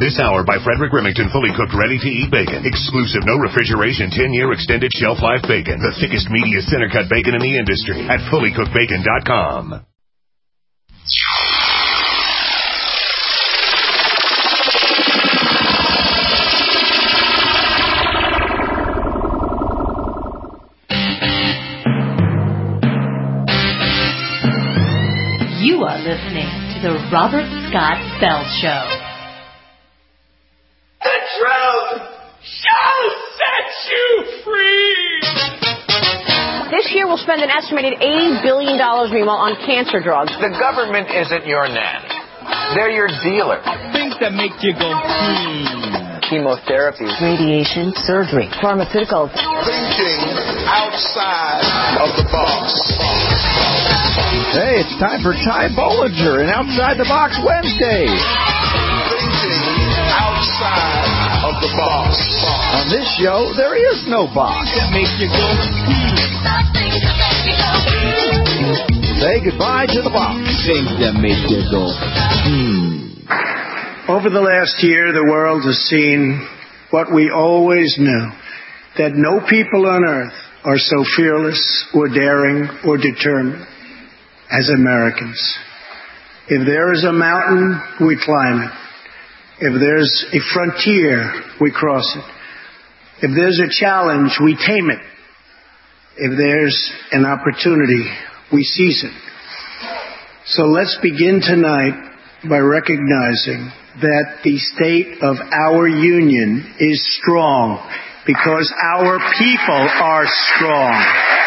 This hour by Frederick Remington, fully cooked, ready-to-eat bacon. Exclusive, no refrigeration, 10-year extended shelf life bacon. The thickest, meatiest center-cut bacon in the industry at fullycookedbacon.com. You are listening to the Robert Scott Bell Show. The drought shall set you free. This year we'll spend an estimated $80 billion, meanwhile, on cancer drugs. The government isn't your nanny. They're your dealer. Things that make you go, Chemotherapy, radiation, surgery, pharmaceuticals. Thinking outside of the box. Hey, it's time for Ty Bollinger and Outside the Box Wednesday. Thinking outside of the box. On this show, there is no box. that make you go, Say goodbye to the box. Things that make you go, Over the last year, the world has seen what we always knew, that no people on earth are so fearless or daring or determined as Americans. If there is a mountain, we climb it. If there's a frontier, we cross it. If there's a challenge, we tame it. If there's an opportunity, we seize it. So let's begin tonight by recognizing that the state of our union is strong because our people are strong.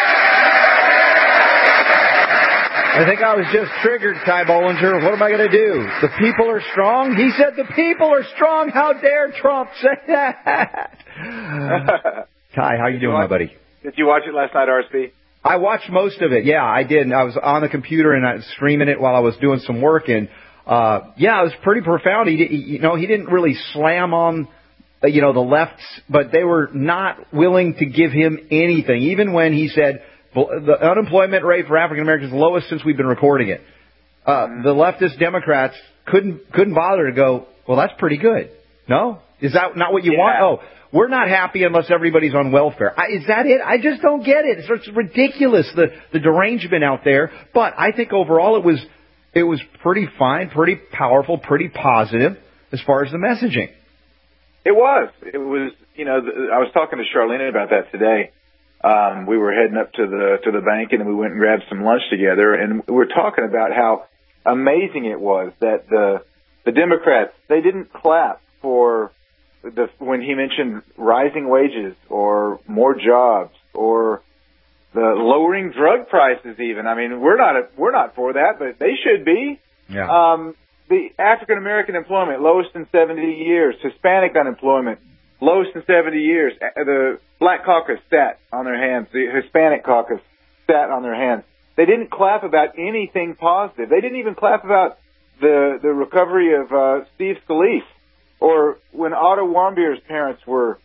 I think I was just triggered, Ty Bollinger. What am I going to do? The people are strong? He said the people are strong. How dare Trump say that? Ty, how you doing, my buddy? Did you watch it last night, RC? I watched most of it. Yeah, I did. I was on the computer and I was streaming it while I was doing some work. And, yeah, it was pretty profound. He didn't really slam on, the lefts, but they were not willing to give him anything. Even when he said the unemployment rate for African Americans is the lowest since we've been recording it. The leftist Democrats couldn't bother to go, well, that's pretty good. No? Is that not what you want? Oh, we're not happy unless everybody's on welfare. Is that it? I just don't get it. It's ridiculous, the derangement out there. But I think overall it was pretty fine, pretty powerful, pretty positive as far as the messaging. It was. I was talking to Charlene about that today. We were heading up to the bank and then we went and grabbed some lunch together, and we were talking about how amazing it was that the Democrats, they didn't clap for when he mentioned rising wages or more jobs or the lowering drug prices even. I mean, we're not for that, but they should be. Yeah. The African American employment, lowest in 70 years. Hispanic unemployment, lowest in 70 years. The Black Caucus sat on their hands. The Hispanic Caucus sat on their hands. They didn't clap about anything positive. They didn't even clap about the recovery of Steve Scalise, or when Otto Warmbier's parents were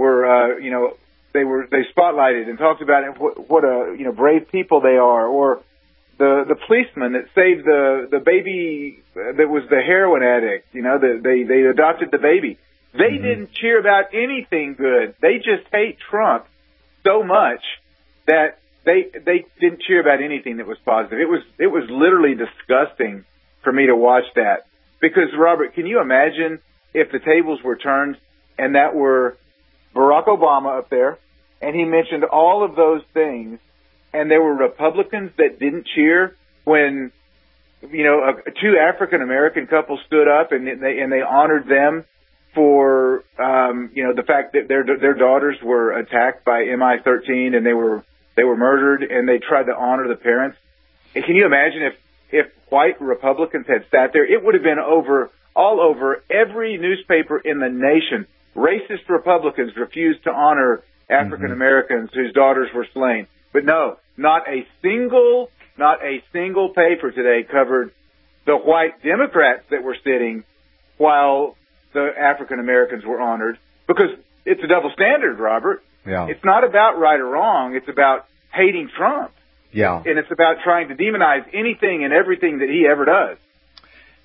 they spotlighted and talked about what brave people they are, or the policeman that saved the baby that was the heroin addict. They adopted the baby. They didn't cheer about anything good. They just hate Trump so much that they didn't cheer about anything that was positive. It was literally disgusting for me to watch that. Because, Robert, can you imagine if the tables were turned and that were Barack Obama up there and he mentioned all of those things, and there were Republicans that didn't cheer when, two African American couples stood up and they honored them for, the fact that their daughters were attacked by MI-13 and they were murdered, and they tried to honor the parents. And can you imagine if white Republicans had sat there? It would have been all over every newspaper in the nation. Racist Republicans refused to honor African Americans whose daughters were slain. But no, not a single paper today covered the white Democrats that were sitting while the African Americans were honored, because it's a double standard, Robert. Yeah. It's not about right or wrong. It's about hating Trump. Yeah. And it's about trying to demonize anything and everything that he ever does.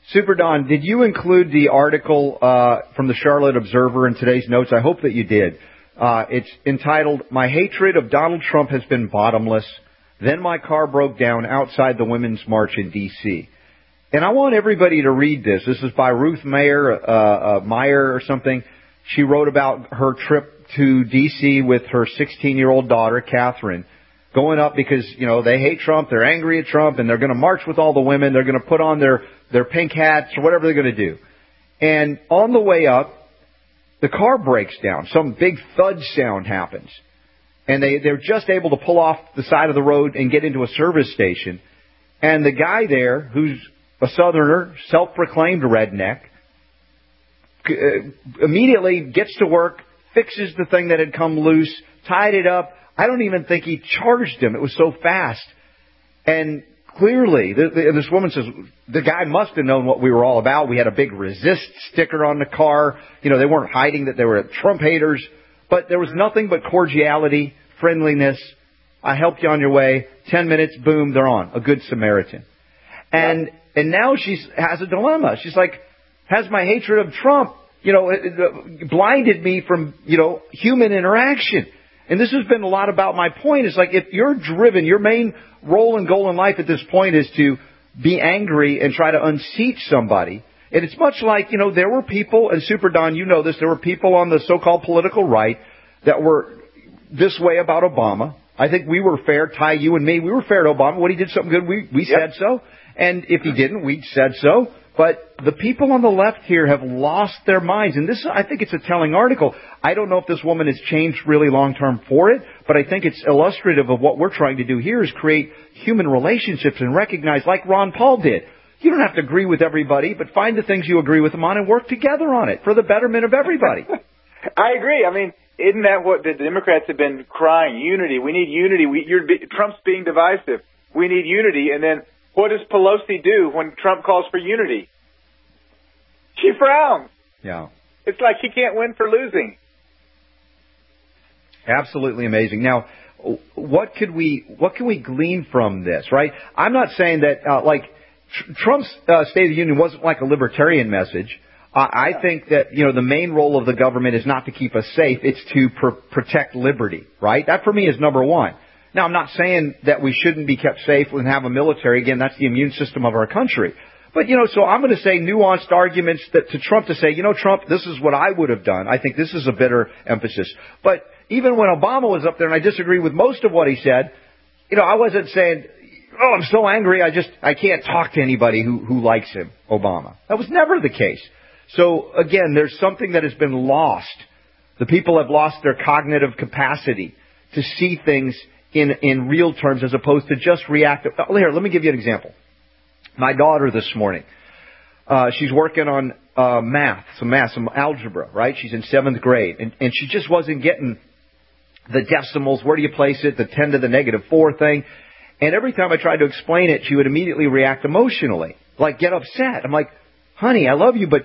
Super Don, did you include the article from the Charlotte Observer in today's notes? I hope that you did. It's entitled, "My hatred of Donald Trump has been bottomless. Then my car broke down outside the Women's March in D.C." And I want everybody to read this. This is by Ruth Meyer or something. She wrote about her trip to D.C. with her 16-year-old daughter, Catherine, going up because, they hate Trump, they're angry at Trump, and they're going to march with all the women. They're going to put on their pink hats or whatever they're going to do. And on the way up, the car breaks down. Some big thud sound happens. And they're just able to pull off the side of the road and get into a service station. And the guy there, who's a Southerner, self-proclaimed redneck, immediately gets to work, fixes the thing that had come loose, tied it up. I don't even think he charged him. It was so fast. And clearly, this woman says, the guy must have known what we were all about. We had a big resist sticker on the car. They weren't hiding that they were Trump haters. But there was nothing but cordiality, friendliness. I helped you on your way. 10 minutes, boom, they're on. A good Samaritan. And now she has a dilemma. She's like, has my hatred of Trump, blinded me from, human interaction? And this has been a lot about my point. It's like, if you're driven, your main role and goal in life at this point is to be angry and try to unseat somebody. And it's much like, there were people, and Super Don, you know this, there were people on the so-called political right that were this way about Obama. I think we were fair, Ty, you and me, we were fair to Obama. When he did something good, we said so. And if he didn't, we said so. But the people on the left here have lost their minds. And this, I think it's a telling article. I don't know if this woman has changed really long-term for it, but I think it's illustrative of what we're trying to do here is create human relationships and recognize, like Ron Paul did, you don't have to agree with everybody, but find the things you agree with them on and work together on it for the betterment of everybody. I agree. I mean, isn't that what the Democrats have been crying? Unity. We need unity. Trump's being divisive. We need unity. And then what does Pelosi do when Trump calls for unity? She frowns. Yeah. It's like she can't win for losing. Absolutely amazing. Now, what can we glean from this, right? I'm not saying that, Trump's State of the Union wasn't like a libertarian message. I think that, the main role of the government is not to keep us safe. It's to protect liberty, right? That for me is number one. Now, I'm not saying that we shouldn't be kept safe and have a military. Again, that's the immune system of our country. But, so I'm going to say nuanced arguments that to Trump to say, Trump, this is what I would have done. I think this is a better emphasis. But even when Obama was up there, and I disagree with most of what he said, I wasn't saying, oh, I'm so angry, I can't talk to anybody who likes him, Obama. That was never the case. So, again, there's something that has been lost. The people have lost their cognitive capacity to see things in real terms as opposed to just reactive. Here, let me give you an example. My daughter this morning, she's working on some algebra, right? She's in 7th grade, and she just wasn't getting the decimals. Where do you place it? The 10 to the negative 4 thing. And every time I tried to explain it, she would immediately react emotionally, like get upset. I'm like, honey, I love you, but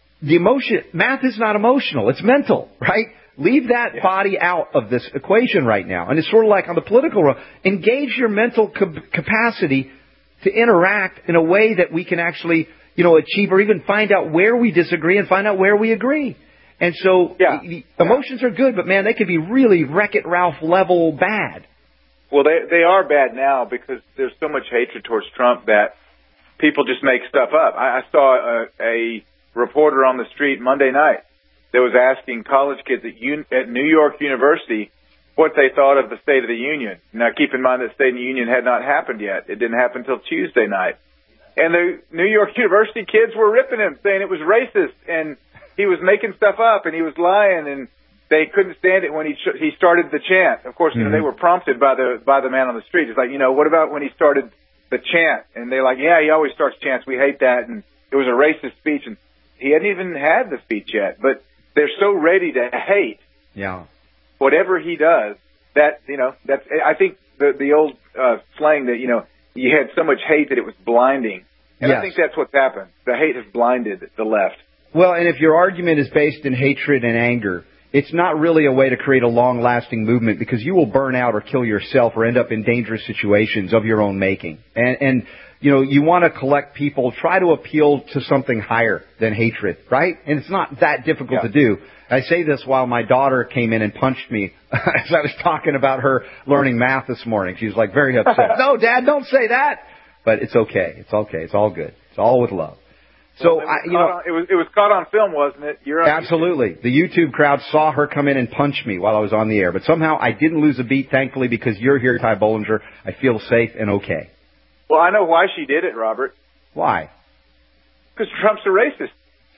math is not emotional. It's mental, right? Leave that body out of this equation right now. And it's sort of like on the political road, engage your mental capacity to interact in a way that we can actually, achieve or even find out where we disagree and find out where we agree. And so emotions are good, but man, they can be really Wreck-It Ralph level bad. Well, they are bad now because there's so much hatred towards Trump that people just make stuff up. I saw a reporter on the street Monday night that was asking college kids at New York University what they thought of the State of the Union. Now, keep in mind that the State of the Union had not happened yet. It didn't happen until Tuesday night. And the New York University kids were ripping him, saying it was racist, and he was making stuff up, and he was lying, and they couldn't stand it when he started the chant. Of course, they were prompted by the man on the street. It's like, what about when he started the chant? And they're like, yeah, he always starts chants. We hate that. And it was a racist speech, and he hadn't even had the speech yet. But they're so ready to hate. Yeah. Whatever he does, that's, I think the old slang that, you had so much hate that it was blinding. And I think that's what's happened. The hate has blinded the left. Well, and if your argument is based in hatred and anger, it's not really a way to create a long-lasting movement because you will burn out or kill yourself or end up in dangerous situations of your own making. And you know, you want to collect people, try to appeal to something higher than hatred, right? And it's not that difficult to do. I say this while my daughter came in and punched me as I was talking about her learning math this morning. She was like very upset. No, Dad, don't say that. But it's okay. It's okay. It's all good. It's all with love. So, it was caught on film, wasn't it? Absolutely. The YouTube crowd saw her come in and punch me while I was on the air. But somehow I didn't lose a beat, thankfully, because you're here, Ty Bollinger. I feel safe and okay. Well, I know why she did it, Robert. Why? Because Trump's a racist.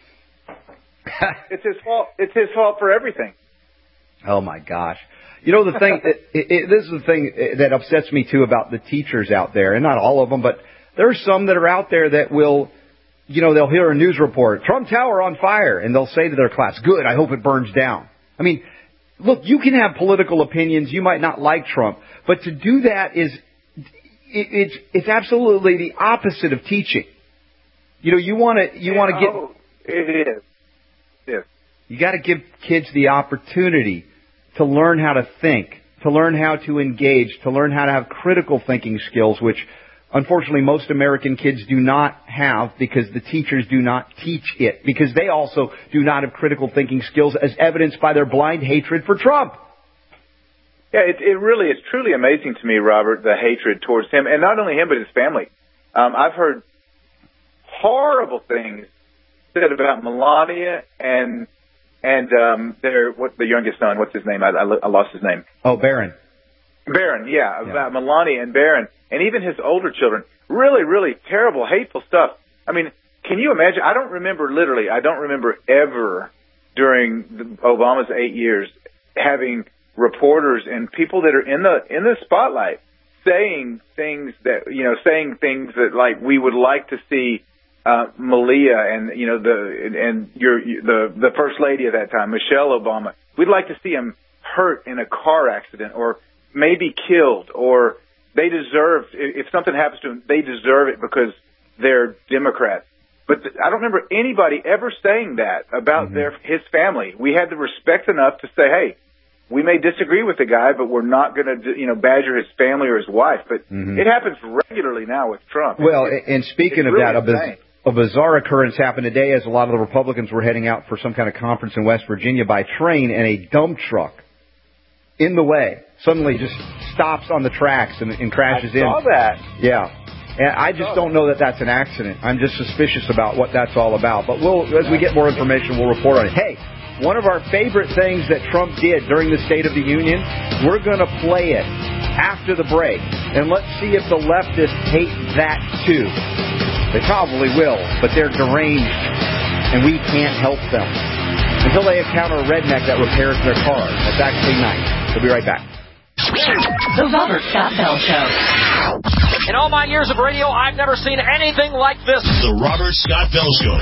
It's his fault. It's his fault for everything. Oh, my gosh. You know, the thing, this is the thing that upsets me, too, about the teachers out there, and not all of them, but there are some that are out there that will, you know, they'll hear a news report, Trump Tower on fire, and they'll say to their class, good, I hope it burns down. I mean, look, you can have political opinions, you might not like Trump, but to do that is, it's absolutely the opposite of teaching. You know, you want to get... It is. Yes. You got to give kids the opportunity to learn how to think, to learn how to engage, to learn how to have critical thinking skills, which unfortunately most American kids do not have because the teachers do not teach it, because they also do not have critical thinking skills as evidenced by their blind hatred for Trump. Yeah, it really is truly amazing to me, Robert, the hatred towards him, and not only him but his family. I've heard horrible things said about Melania and the youngest son. What's his name? I lost his name. Oh, Barron. Barron, yeah, about Melania and Barron, and even his older children. Really, really terrible, hateful stuff. I mean, can you imagine? I don't remember ever during Obama's 8 years having reporters and people that are in the spotlight saying things that like we would like to see Malia and the first lady at that time, Michelle Obama. We'd like to see them hurt in a car accident or maybe killed, or they deserve, if something happens to them, they deserve it because they're Democrats. But I don't remember anybody ever saying that about his family. We had the respect enough to say, hey, we may disagree with the guy, but we're not going to, badger his family or his wife. But it happens regularly now with Trump. Well, and speaking of really that, a bizarre occurrence happened today as a lot of the Republicans were heading out for some kind of conference in West Virginia by train, and a dump truck in the way suddenly just stops on the tracks and crashes in. I saw that. Yeah. And I just don't know that that's an accident. I'm just suspicious about what that's all about. But as we get more information, we'll report on it. Hey, one of our favorite things that Trump did during the State of the Union, we're going to play it after the break. And let's see if the leftists hate that too. They probably will, but they're deranged, and we can't help them. Until they encounter a redneck that repairs their cars. That's actually nice. We'll be right back. The Robert Scott Bell Show. In all my years of radio, I've never seen anything like this. The Robert Scott Bell Show.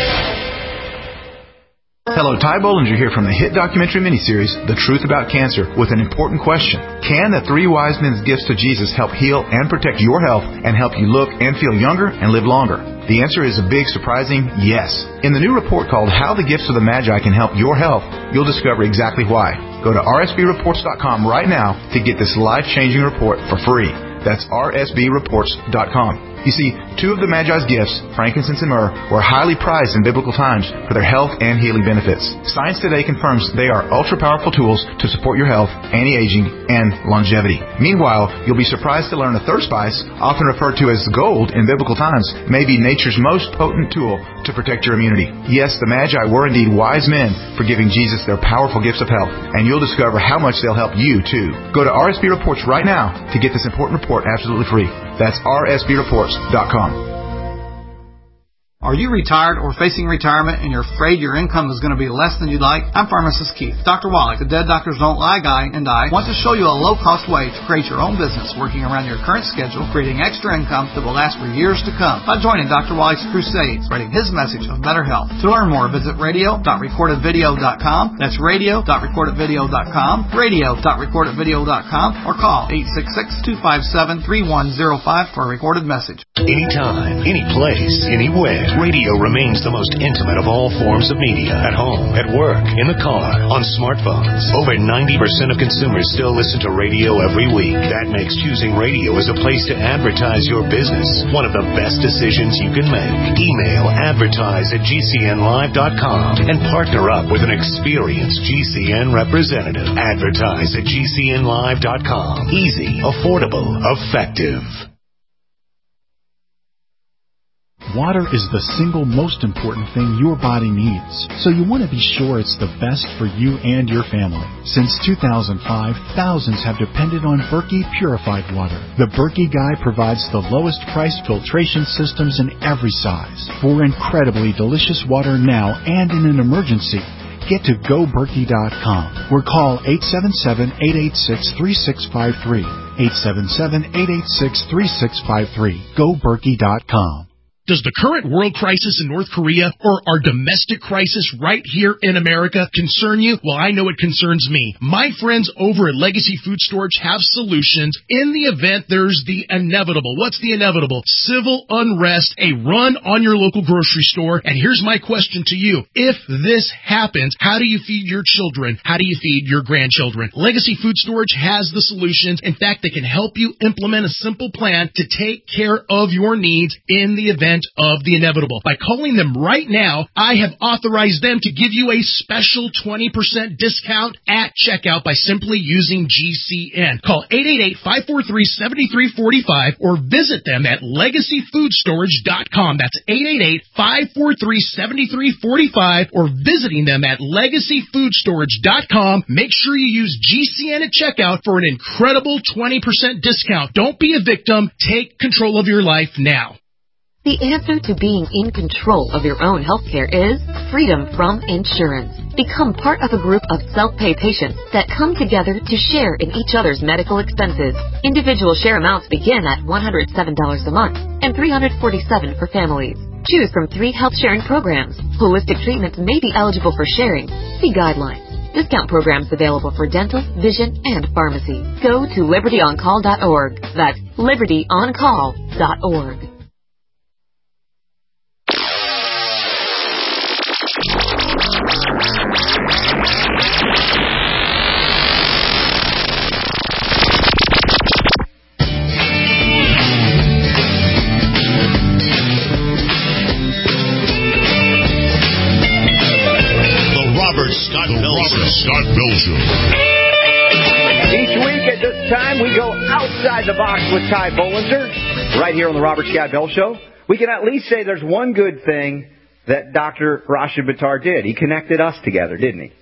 Hello, Ty Bollinger here from the hit documentary miniseries, The Truth About Cancer, with an important question. Can the 3 wise men's gifts to Jesus help heal and protect your health and help you look and feel younger and live longer? The answer is a big, surprising yes. In the new report called How the Gifts of the Magi Can Help Your Health, you'll discover exactly why. Go to rsbreports.com right now to get this life-changing report for free. That's rsbreports.com. You see, 2 of the Magi's gifts, frankincense and myrrh, were highly prized in biblical times for their health and healing benefits. Science today confirms they are ultra-powerful tools to support your health, anti-aging, and longevity. Meanwhile, you'll be surprised to learn a third spice, often referred to as gold in biblical times, may be nature's most potent tool to protect your immunity. Yes, the Magi were indeed wise men for giving Jesus their powerful gifts of health, and you'll discover how much they'll help you, too. Go to RSB Reports right now to get this important report absolutely free. That's rsbreports.com. Are you retired or facing retirement and you're afraid your income is going to be less than you'd like? I'm Pharmacist Keith. Dr. Wallach, the Dead Doctors Don't Lie guy, and I want to show you a low-cost way to create your own business working around your current schedule, creating extra income that will last for years to come by joining Dr. Wallach's crusade, spreading his message of better health. To learn more, visit radio.recordedvideo.com. That's radio.recordedvideo.com, radio.recordedvideo.com, or call 866-257-3105 for a recorded message. Anytime, any place, anywhere. Radio remains the most intimate of all forms of media. At home, at work, in the car, on smartphones. Over 90% of consumers still listen to radio every week. That makes choosing radio as a place to advertise your business one of the best decisions you can make. Email advertise@gcnlive.com and partner up with an experienced GCN representative. Advertise@gcnlive.com. Easy, affordable, effective. Water is the single most important thing your body needs, so you want to be sure it's the best for you and your family. Since 2005, thousands have depended on Berkey purified water. The Berkey Guy provides the lowest price filtration systems in every size for incredibly delicious water now and in an emergency. Get to GoBerkey.com or call 877-886-3653. 877-886-3653. GoBerkey.com. Does the current world crisis in North Korea or our domestic crisis right here in America concern you? Well, I know it concerns me. My friends over at Legacy Food Storage have solutions in the event there's the inevitable. What's the inevitable? Civil unrest, a run on your local grocery store. And here's my question to you. If this happens, how do you feed your children? How do you feed your grandchildren? Legacy Food Storage has the solutions. In fact, they can help you implement a simple plan to take care of your needs in the event of the inevitable. By calling them right now, I have authorized them to give you a special 20% discount at checkout by simply using GCN. Call 888-543-7345 or visit them at LegacyFoodStorage.com. That's 888-543-7345 or visiting them at LegacyFoodStorage.com. Make sure you use GCN at checkout for an incredible 20% discount. Don't be a victim. Take control of your life now. The answer to being in control of your own healthcare is freedom from insurance. Become part of a group of self-pay patients that come together to share in each other's medical expenses. Individual share amounts begin at $107 a month and $347 for families. Choose from 3 health sharing programs. Holistic treatments may be eligible for sharing. See guidelines. Discount programs available for dental, vision, and pharmacy. Go to libertyoncall.org. That's libertyoncall.org. Scott Bell Show. Each week at this time, we go outside the box with Ty Bollinger, right here on the Robert Scott Bell Show. We can at least say there's one good thing that Dr. Rashid Buttar did. He connected us together, didn't he?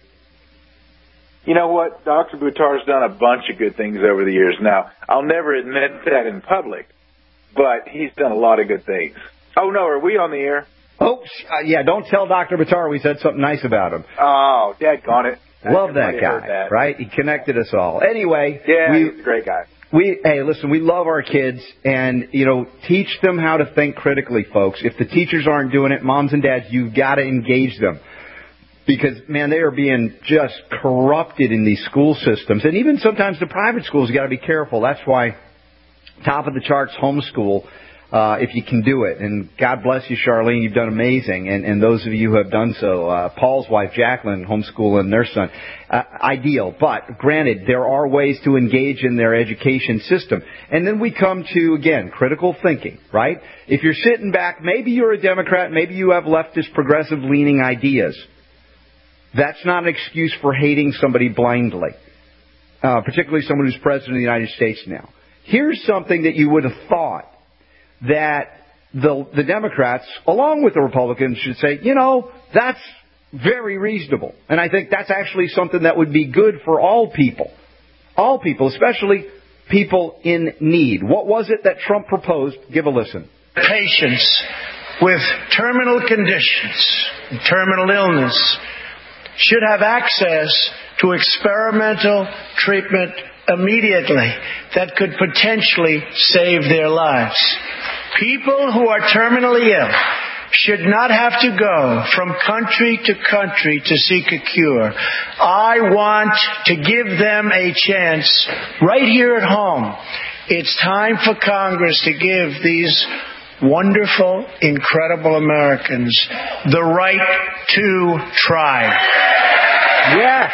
You know what? Dr. Buttar's done a bunch of good things over the years. Now, I'll never admit that in public, but he's done a lot of good things. Oh, no, are we on the air? Oh, yeah, don't tell Dr. Buttar we said something nice about him. Oh, daggone it. Love that guy, right? He connected us all. Anyway. Yeah, he's a great guy. Hey, listen, we love our kids, and, teach them how to think critically, folks. If the teachers aren't doing it, moms and dads, you've got to engage them. Because, man, they are being just corrupted in these school systems. And even sometimes the private schools, you got to be careful. That's why top of the charts homeschool, if you can do it. And God bless you, Charlene. You've done amazing. And those of you who have done so, Paul's wife, Jacqueline, homeschooling their son. Ideal. But granted, there are ways to engage in their education system. And then we come to, again, critical thinking, right? If you're sitting back, maybe you're a Democrat, maybe you have leftist, progressive-leaning ideas. That's not an excuse for hating somebody blindly, particularly someone who's president of the United States now. Here's something that you would have thought that the Democrats, along with the Republicans, should say, that's very reasonable. And I think that's actually something that would be good for all people, especially people in need. What was it that Trump proposed? Give a listen. Patients with terminal conditions, terminal illness, should have access to experimental treatment immediately that could potentially save their lives. People who are terminally ill should not have to go from country to country to seek a cure. I want to give them a chance right here at home. It's time for Congress to give these wonderful, incredible Americans the right to try. Yes.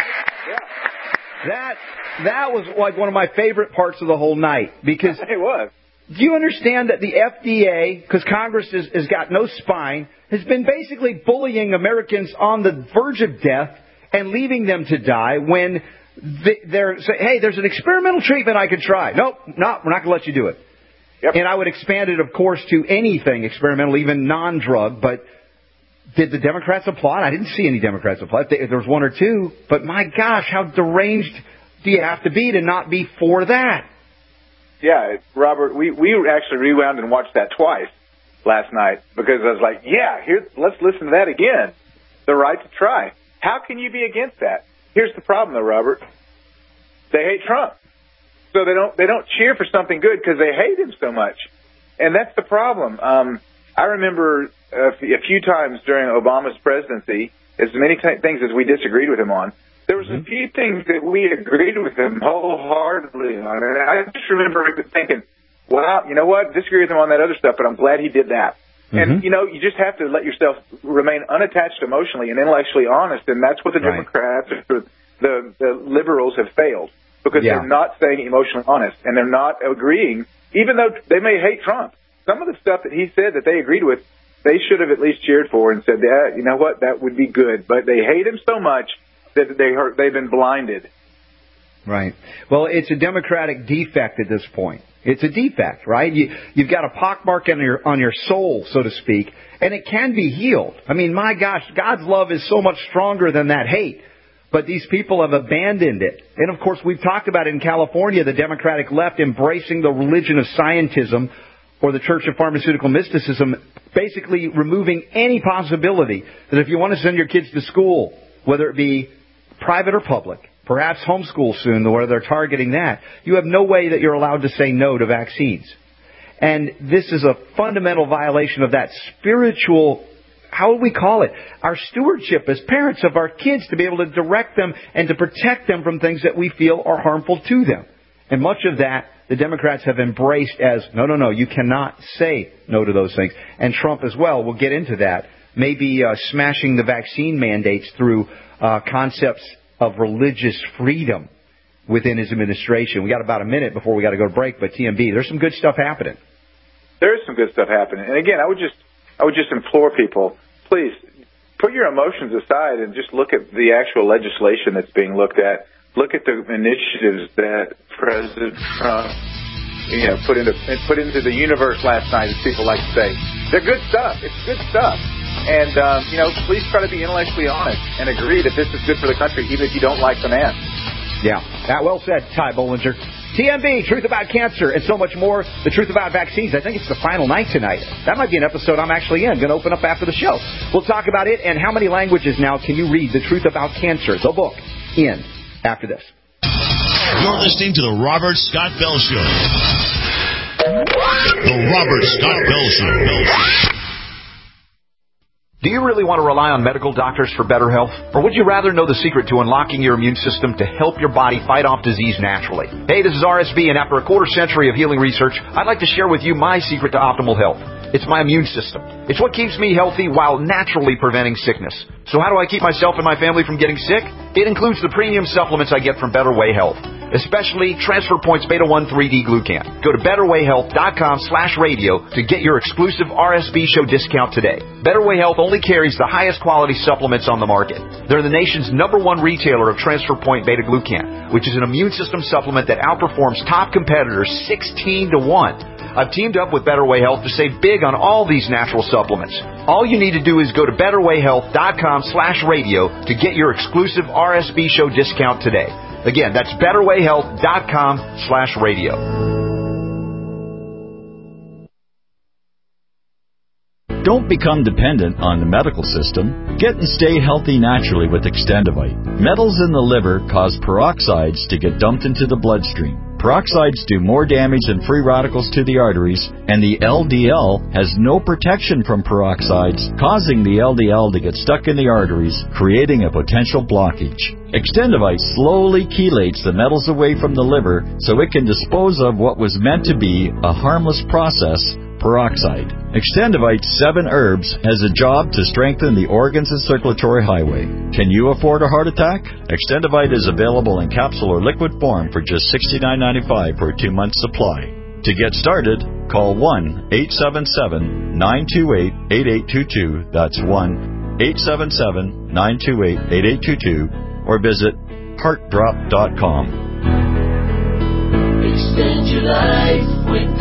That was like one of my favorite parts of the whole night, because it was. Do you understand that the FDA, because Congress has got no spine, has been basically bullying Americans on the verge of death and leaving them to die when they're saying, hey, there's an experimental treatment I could try. Nope, we're not going to let you do it. Yep. And I would expand it, of course, to anything experimental, even non-drug. But did the Democrats applaud? I didn't see any Democrats applaud. There was one or two. But my gosh, how deranged do you have to be to not be for that? Yeah, Robert, we actually rewound and watched that twice last night because I was like, yeah, let's listen to that again. The right to try. How can you be against that? Here's the problem, though, Robert. They hate Trump. So they don't cheer for something good because they hate him so much. And that's the problem. I remember a few times during Obama's presidency, as many things as we disagreed with him on, there was a few things that we agreed with him wholeheartedly on. And I just remember thinking, wow, you know what? Disagree with him on that other stuff, but I'm glad he did that. And, you know, you just have to let yourself remain unattached emotionally and intellectually honest, and that's what the Democrats, the liberals have failed, because they're not staying emotionally honest, and they're not agreeing, even though they may hate Trump. Some of the stuff that he said that they agreed with, they should have at least cheered for and said, yeah, you know what, that would be good. But they hate him so much that they've been blinded. Right. Well, it's a democratic defect at this point. It's a defect, right? You've got a pockmark on your soul, so to speak, and it can be healed. I mean, my gosh, God's love is so much stronger than that hate. But these people have abandoned it. And, of course, we've talked about it in California, the Democratic left embracing the religion of scientism or the Church of Pharmaceutical Mysticism, basically removing any possibility that if you want to send your kids to school, whether it be private or public, perhaps homeschool soon, where they're targeting that, you have no way that you're allowed to say no to vaccines. And this is a fundamental violation of that spiritual, how would we call it? Our stewardship as parents of our kids, to be able to direct them and to protect them from things that we feel are harmful to them. And much of that the Democrats have embraced as, no, you cannot say no to those things. And Trump as well, we'll get into that, maybe smashing the vaccine mandates through concepts of religious freedom within his administration. We got about a minute before we got to go to break, but TMB, there's some good stuff happening. There is some good stuff happening. And again, I would just implore people, please put your emotions aside and just look at the actual legislation that's being looked at. Look at the initiatives that President Trump, put into the universe last night, as people like to say. They're good stuff. It's good stuff. And, please try to be intellectually honest and agree that this is good for the country, even if you don't like the man. Yeah, that well said, Ty Bollinger. TMB, Truth About Cancer, and so much more. The Truth About Vaccines. I think it's the final night tonight. That might be an episode I'm actually in. Going to open up after the show. We'll talk about it and how many languages now can you read The Truth About Cancer, the book, in after this. You're listening to The Robert Scott Bell Show. The Robert Scott Bell Show. Do you really want to rely on medical doctors for better health? Or would you rather know the secret to unlocking your immune system to help your body fight off disease naturally? Hey, this is RSB, and after a quarter century of healing research, I'd like to share with you my secret to optimal health. It's my immune system. It's what keeps me healthy while naturally preventing sickness. So how do I keep myself and my family from getting sick? It includes the premium supplements I get from Better Way Health, especially Transfer Points Beta 1 3D Glucan. Go to BetterWayHealth.com/radio to get your exclusive RSB show discount today. Better Way Health only carries the highest quality supplements on the market. They're the nation's #1 retailer of Transfer Point Beta Glucan, which is an immune system supplement that outperforms top competitors 16 to 1. I've teamed up with Better Way Health to save big on all these natural supplements. All you need to do is go to BetterWayHealth.com/radio to get your exclusive RSB show discount today. Again, that's BetterWayHealth.com/radio. Don't become dependent on the medical system. Get and stay healthy naturally with Extendivite. Metals in the liver cause peroxides to get dumped into the bloodstream. Peroxides do more damage than free radicals to the arteries, and the LDL has no protection from peroxides, causing the LDL to get stuck in the arteries, creating a potential blockage. Extendivite slowly chelates the metals away from the liver so it can dispose of what was meant to be a harmless process peroxide. Extendivite 7 Herbs has a job to strengthen the organs and circulatory highway. Can you afford a heart attack? Extendivite is available in capsule or liquid form for just $69.95 for a 2-month supply. To get started, call 1-877-928-8822. That's 1-877-928-8822. Or visit heartdrop.com. Extend your life with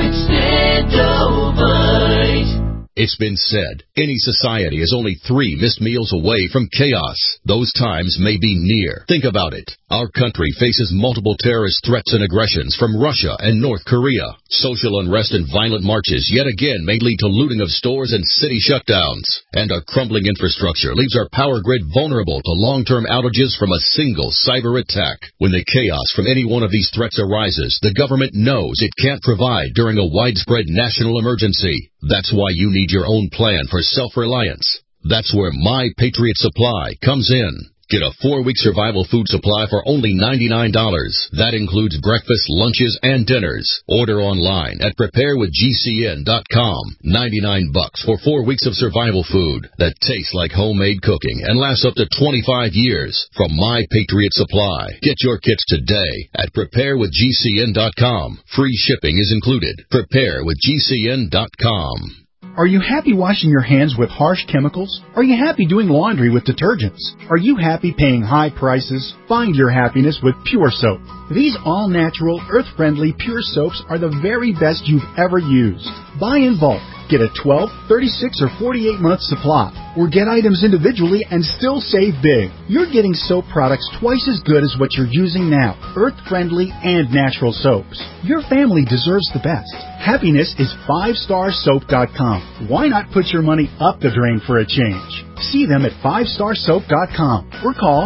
Extendovite. It's been said, any society is only 3 missed meals away from chaos. Those times may be near. Think about it. Our country faces multiple terrorist threats and aggressions from Russia and North Korea. Social unrest and violent marches yet again may lead to looting of stores and city shutdowns. And our crumbling infrastructure leaves our power grid vulnerable to long-term outages from a single cyber attack. When the chaos from any one of these threats arises, the government knows it can't provide during a widespread national emergency. That's why you need your own plan for self-reliance. That's where My Patriot Supply comes in. Get a 4-week survival food supply for only $99. That includes breakfast, lunches, and dinners. Order online at preparewithgcn.com. $99 for 4 weeks of survival food that tastes like homemade cooking and lasts up to 25 years from My Patriot Supply. Get your kits today at preparewithgcn.com. Free shipping is included. Preparewithgcn.com. Are you happy washing your hands with harsh chemicals? Are you happy doing laundry with detergents? Are you happy paying high prices? Find your happiness with Pure Soap. These all-natural, earth-friendly Pure Soaps are the very best you've ever used. Buy in bulk. Get a 12, 36, or 48-month supply. Or get items individually and still save big. You're getting soap products twice as good as what you're using now. Earth-friendly and natural soaps. Your family deserves the best. Happiness is 5starsoap.com. Why not put your money up the drain for a change? See them at 5starsoap.com or call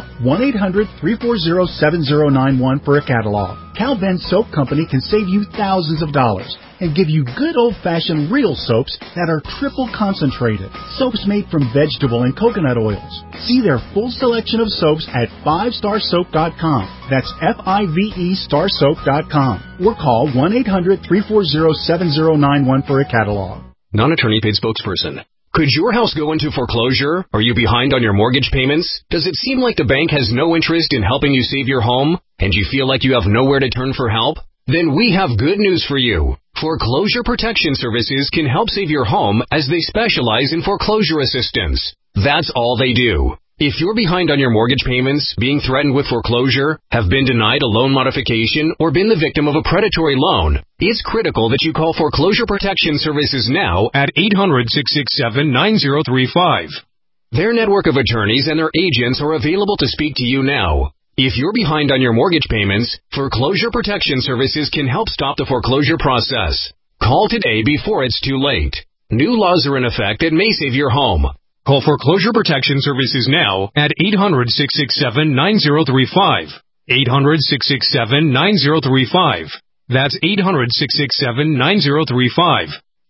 1-800-340-7091 for a catalog. Cal Ben Soap Company can save you thousands of dollars and give you good old-fashioned real soaps that are triple concentrated. Soaps made from vegetable and coconut oils. See their full selection of soaps at 5starsoap.com. That's F-I-V-E starsoap.com. Or call 1-800-340-7091 for a catalog. Non-attorney paid spokesperson. Could your house go into foreclosure? Are you behind on your mortgage payments? Does it seem like the bank has no interest in helping you save your home? And you feel like you have nowhere to turn for help? Then we have good news for you. Foreclosure Protection Services can help save your home as they specialize in foreclosure assistance. That's all they do. If you're behind on your mortgage payments, being threatened with foreclosure, have been denied a loan modification, or been the victim of a predatory loan, it's critical that you call Foreclosure Protection Services now at 800-667-9035. Their network of attorneys and their agents are available to speak to you now. If you're behind on your mortgage payments, Foreclosure Protection Services can help stop the foreclosure process. Call today before it's too late. New laws are in effect that may save your home. Call Foreclosure Protection Services now at 800-667-9035. 800-667-9035. That's 800-667-9035.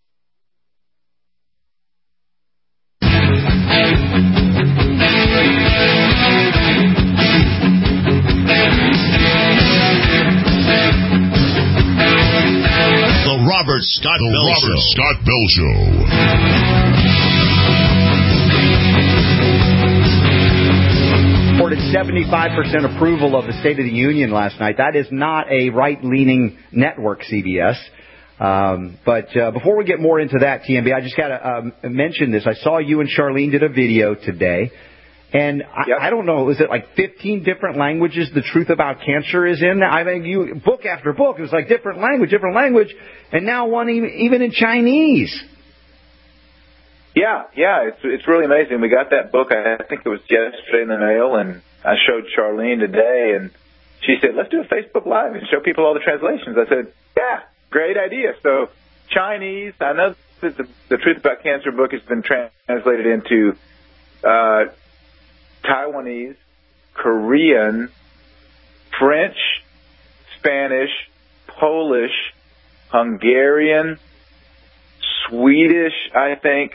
The Robert Scott Bell Show. Reported 75% approval of the State of the Union last night. That is not a right-leaning network, CBS. But before we get more into that, TMB, I just got to mention this. I saw you and Charlene did a video today. And I don't know, is it like 15 different languages the truth about cancer is in? I mean, you book after book, it was like different language, and now one even in Chinese. Yeah, it's really amazing. We got that book, I think it was yesterday in the mail, and I showed Charlene today, and she said, let's do a Facebook Live and show people all the translations. I said, yeah, great idea. So Chinese, I know that the Truth About Cancer book has been translated into Taiwanese, Korean, French, Spanish, Polish, Hungarian, Swedish, I think,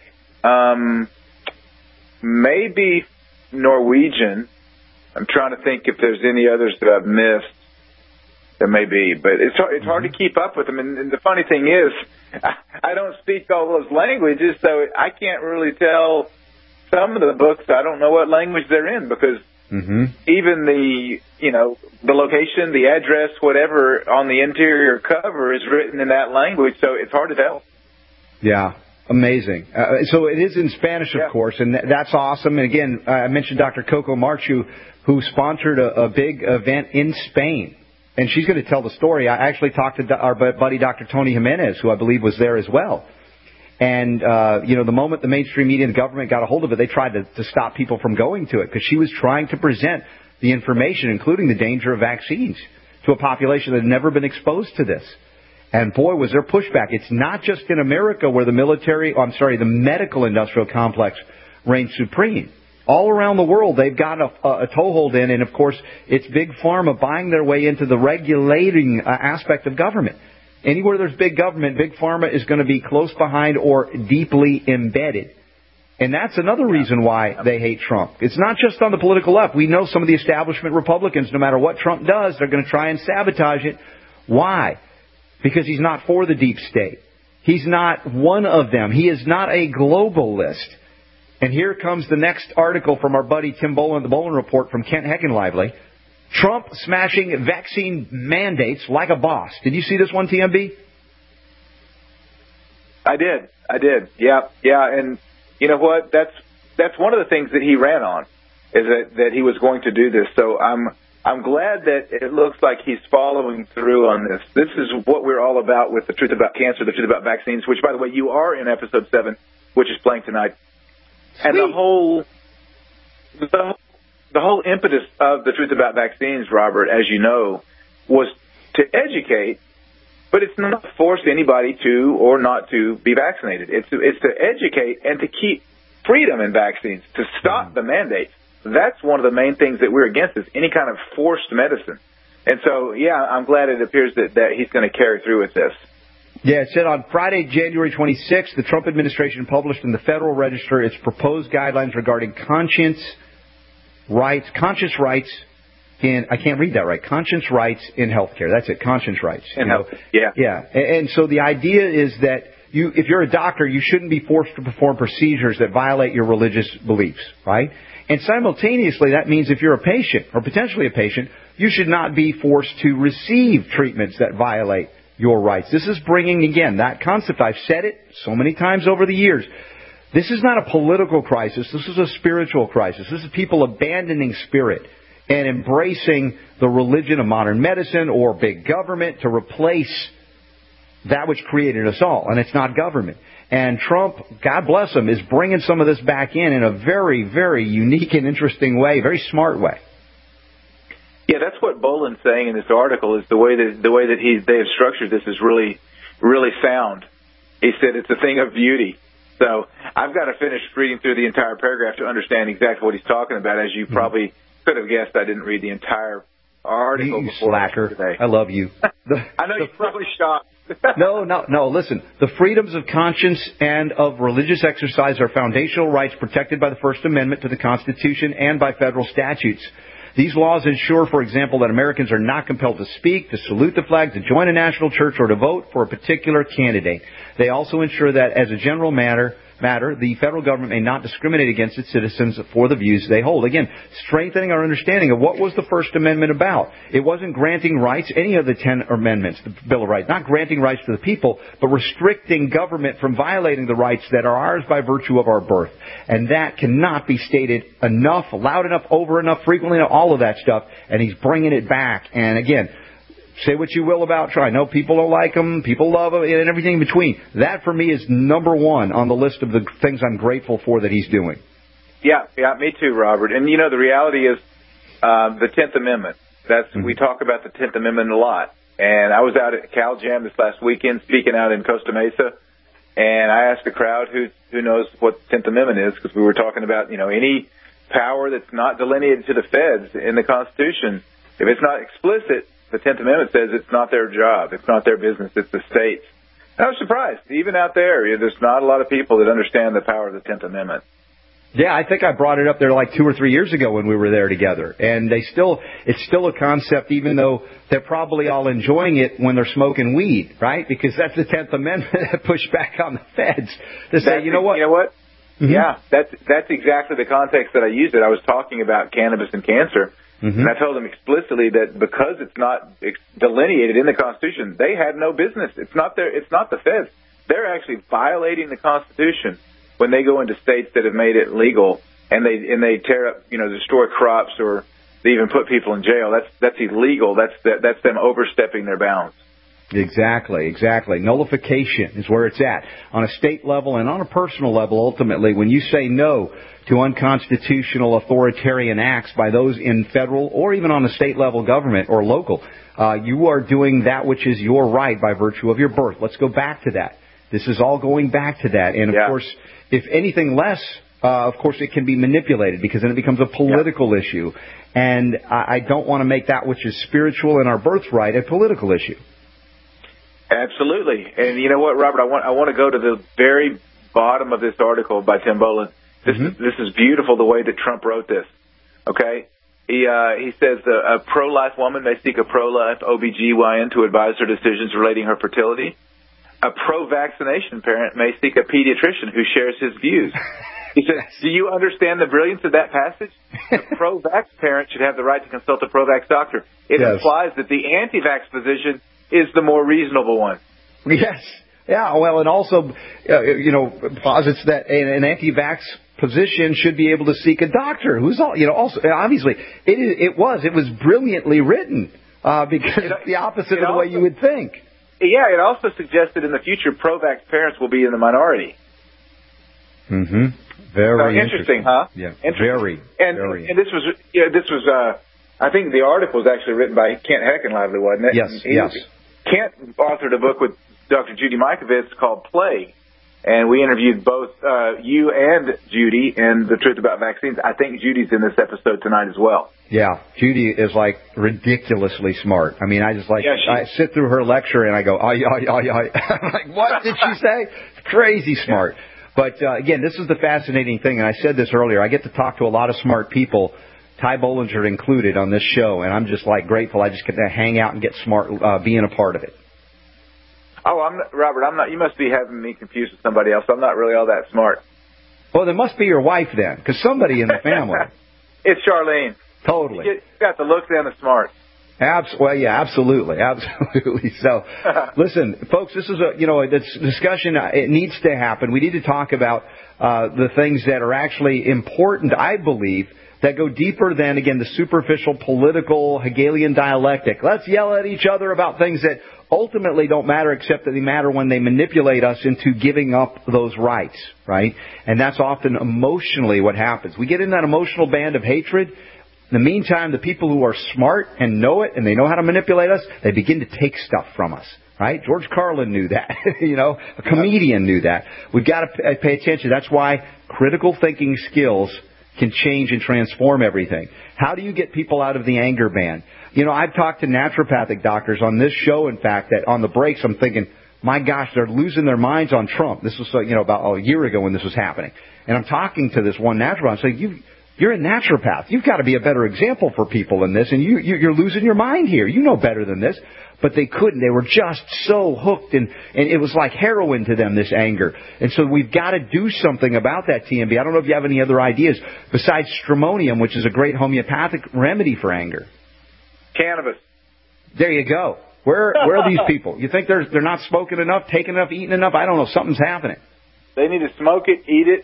maybe Norwegian. I'm trying to think if there's any others that I've missed. There may be, but it's hard to keep up with them. And the funny thing is, I don't speak all those languages, so I can't really tell some of the books. I don't know what language they're in because even the location, the address, whatever on the interior cover is written in that language, so it's hard to tell. Yeah. Amazing. So it is in Spanish, of course, and that's awesome. And again, I mentioned Dr. Coco Marchu, who sponsored a big event in Spain. And she's going to tell the story. I actually talked to our buddy Dr. Tony Jimenez, who I believe was there as well. And, the moment the mainstream media and the government got a hold of it, they tried to stop people from going to it because she was trying to present the information, including the danger of vaccines, to a population that had never been exposed to this. And boy, was there pushback. It's not just in America where the medical industrial complex reigns supreme. All around the world, they've got a toehold in, and of course, it's Big Pharma buying their way into the regulating aspect of government. Anywhere there's big government, Big Pharma is going to be close behind or deeply embedded. And that's another reason why they hate Trump. It's not just on the political left. We know some of the establishment Republicans, no matter what Trump does, they're going to try and sabotage it. Why? Because he's not for the deep state. He's not one of them. He is not a globalist. And here comes the next article from our buddy Tim Boland, the Boland Report from Kent Heckenlively. Trump smashing vaccine mandates like a boss. Did you see this one, TMB? I did. Yeah. And you know what? That's one of the things that he ran on, is that he was going to do this. So I'm glad that it looks like he's following through on this. This is what we're all about with the Truth About Cancer, the Truth About Vaccines, which, by the way, you are in episode 7, which is playing tonight. And the whole impetus of the Truth About Vaccines, Robert, as you know, was to educate, but it's not to force anybody to or not to be vaccinated. It's to educate and to keep freedom in vaccines, to stop the mandates. That's one of the main things that we're against, is any kind of forced medicine. And so, yeah, I'm glad it appears that he's going to carry through with this. Yeah, it said on Friday, January 26th, the Trump administration published in the Federal Register its proposed guidelines regarding conscious rights in, I can't read that right, conscious rights in healthcare. That's it, conscious rights. Yeah. And so the idea is that if you're a doctor, you shouldn't be forced to perform procedures that violate your religious beliefs, right? And simultaneously, that means if you're a patient, or potentially a patient, you should not be forced to receive treatments that violate your rights. This is bringing, again, that concept. I've said it so many times over the years. This is not a political crisis. This is a spiritual crisis. This is people abandoning spirit and embracing the religion of modern medicine or big government to replace that which created us all. And it's not government. And Trump, God bless him, is bringing some of this back in a very, very unique and interesting way, very smart way. Yeah, that's what Boland's saying in this article, is the way that they have structured this is really, really sound. He said it's a thing of beauty. So I've got to finish reading through the entire paragraph to understand exactly what he's talking about. As you probably could have guessed, I didn't read the entire article before slacker. Today. I love you. I know you're probably shocked. No. Listen, the freedoms of conscience and of religious exercise are foundational rights protected by the First Amendment to the Constitution and by federal statutes. These laws ensure, for example, that Americans are not compelled to speak, to salute the flag, to join a national church, or to vote for a particular candidate. They also ensure that, as a general matter, the federal government may not discriminate against its citizens for the views they hold. Again, strengthening our understanding of what was the First Amendment about. It wasn't granting rights, any of the 10 amendments, the Bill of Rights, not granting rights to the people, but restricting government from violating the rights that are ours by virtue of our birth. And that cannot be stated enough, loud enough, over enough, frequently enough, all of that stuff. And he's bringing it back. And again, say what you will about Trump. I know people don't like him, people love him, and everything in between. That, for me, is number one on the list of the things I'm grateful for that he's doing. Yeah, me too, Robert. And, the reality is the 10th Amendment. We talk about the 10th Amendment a lot. And I was out at Cal Jam this last weekend speaking out in Costa Mesa, and I asked the crowd who knows what the 10th Amendment is, because we were talking about, any power that's not delineated to the feds in the Constitution. If it's not explicit, the 10th Amendment says it's not their job, it's not their business, it's the state's. And I was surprised. Even out there's not a lot of people that understand the power of the 10th Amendment. Yeah, I think I brought it up there like 2 or 3 years ago when we were there together. And it's still a concept, even though they're probably all enjoying it when they're smoking weed, right? Because that's the 10th Amendment that pushed back on the feds to say, you know what? Mm-hmm. Yeah, that's exactly the context that I used it. I was talking about cannabis and cancer, and I told them explicitly that because it's not delineated in the Constitution, they had no business. It's not the feds. They're actually violating the Constitution when they go into states that have made it legal and they tear up, destroy crops, or they even put people in jail. That's illegal. That's them overstepping their bounds. Exactly. Nullification is where it's at on a state level and on a personal level. Ultimately, when you say no to unconstitutional authoritarian acts by those in federal or even on a state level government or local, you are doing that which is your right by virtue of your birth. Let's go back to that. This is all going back to that. And, of course, if anything less, of course, it can be manipulated because then it becomes a political issue. And I don't want to make that which is spiritual and our birthright a political issue. Absolutely. And you know what, Robert? I want to go to the very bottom of this article by Tim Boland. This is beautiful, the way that Trump wrote this. Okay? He says a pro-life woman may seek a pro-life OBGYN to advise her decisions relating her fertility. A pro-vaccination parent may seek a pediatrician who shares his views. He says, do you understand the brilliance of that passage? The pro-vax parent should have the right to consult a pro-vax doctor. It implies that the anti-vax position is the more reasonable one. Yes. Yeah, well, and also, posits that an anti-vax position should be able to seek a doctor who's also, obviously, it was brilliantly written, because it's the opposite of the way you would think. Yeah, it also suggests that in the future, pro-vax parents will be in the minority. Very interesting, huh? Yeah, interesting. Very. And this was, I think the article was actually written by Kent Heckenlively, wasn't it? Yes. Kent authored a book with Dr. Judy Mikovits called Plague, and we interviewed both you and Judy in The Truth About Vaccines. I think Judy's in this episode tonight as well. Yeah, Judy is like ridiculously smart. I mean, I sit through her lecture and I go, I'm like, what did she say? Crazy smart. But again, this is the fascinating thing, and I said this earlier. I get to talk to a lot of smart people, Ty Bollinger included, on this show, and I'm just grateful. I just get to hang out and get smart, being a part of it. Oh, Robert, I'm not. You must be having me confused with somebody else. I'm not really all that smart. Well, there must be your wife then, because somebody in the family. It's Charlene. Totally. You got the looks and the smarts. Absolutely. So, listen, folks, this is this discussion. It needs to happen. We need to talk about the things that are actually important, I believe, that go deeper than, again, the superficial political Hegelian dialectic. Let's yell at each other about things that ultimately don't matter, except that they matter when they manipulate us into giving up those rights, right? And that's often emotionally what happens. We get in that emotional band of hatred. In the meantime, the people who are smart and know it, and they know how to manipulate us, they begin to take stuff from us, right? George Carlin knew that. A comedian knew that. We've got to pay attention. That's why critical thinking skills can change and transform everything. How do you get people out of the anger band? I've talked to naturopathic doctors on this show, in fact, that on the breaks I'm thinking, my gosh, they're losing their minds on Trump. This was, about a year ago when this was happening. And I'm talking to this one naturopath saying, you're a naturopath. You've got to be a better example for people in this, and you're losing your mind here. You know better than this. But they couldn't. They were just so hooked, and it was like heroin to them, this anger. And so we've got to do something about that, TMB. I don't know if you have any other ideas besides stramonium, which is a great homeopathic remedy for anger. Cannabis. There you go. Where are these people? You think they're not smoking enough, taking enough, eating enough? I don't know. Something's happening. They need to smoke it, eat it,